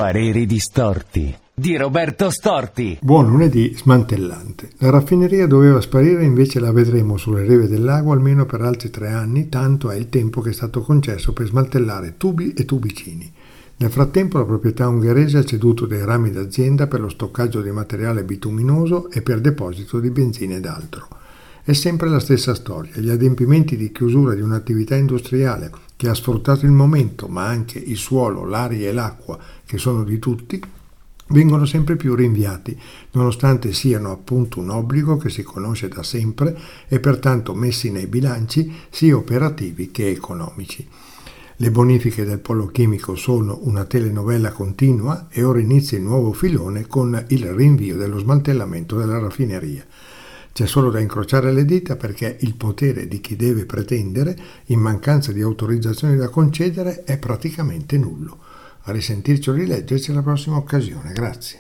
Pareri distorti di Roberto Storti. Buon lunedì smantellante. La raffineria doveva sparire, invece la vedremo sulle rive del lago almeno per altri 3 anni, tanto è il tempo che è stato concesso per smantellare tubi e tubicini. Nel frattempo la proprietà ungherese ha ceduto dei rami d'azienda per lo stoccaggio di materiale bituminoso e per deposito di benzina ed altro. È sempre la stessa storia, gli adempimenti di chiusura di un'attività industriale che ha sfruttato il momento, ma anche il suolo, l'aria e l'acqua, che sono di tutti, vengono sempre più rinviati, nonostante siano appunto un obbligo che si conosce da sempre e pertanto messi nei bilanci sia operativi che economici. Le bonifiche del polo chimico sono una telenovela continua e ora inizia il nuovo filone con il rinvio dello smantellamento della raffineria. C'è solo da incrociare le dita perché il potere di chi deve pretendere, in mancanza di autorizzazioni da concedere, è praticamente nullo. A risentirci o rileggerci alla prossima occasione. Grazie.